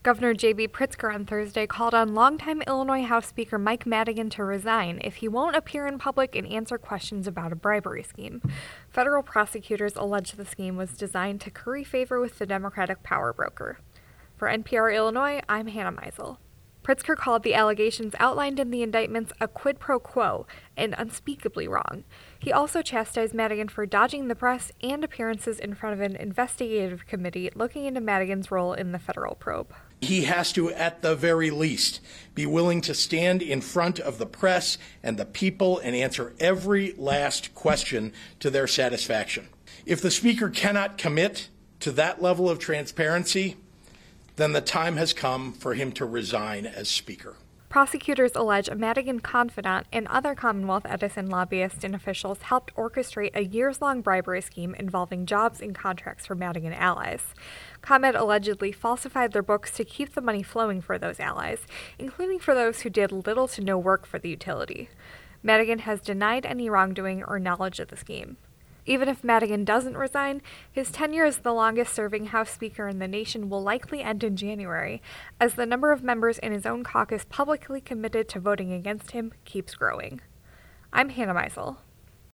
Governor J.B. Pritzker on Thursday called on longtime Illinois House Speaker Mike Madigan to resign if he won't appear in public and answer questions about a bribery scheme. Federal prosecutors allege the scheme was designed to curry favor with the Democratic power broker. For NPR Illinois, I'm Hannah Meisel. Pritzker called the allegations outlined in the indictments a quid pro quo and unspeakably wrong. He also chastised Madigan for dodging the press and appearances in front of an investigative committee looking into Madigan's role in the federal probe. He has to, at the very least, be willing to stand in front of the press and the people and answer every last question to their satisfaction. If the Speaker cannot commit to that level of transparency, then the time has come for him to resign as Speaker. Prosecutors allege a Madigan confidant and other Commonwealth Edison lobbyists and officials helped orchestrate a years-long bribery scheme involving jobs and contracts for Madigan allies. ComEd allegedly falsified their books to keep the money flowing for those allies, including for those who did little to no work for the utility. Madigan has denied any wrongdoing or knowledge of the scheme. Even if Madigan doesn't resign, his tenure as the longest-serving House Speaker in the nation will likely end in January, as the number of members in his own caucus publicly committed to voting against him keeps growing. I'm Hannah Meisel.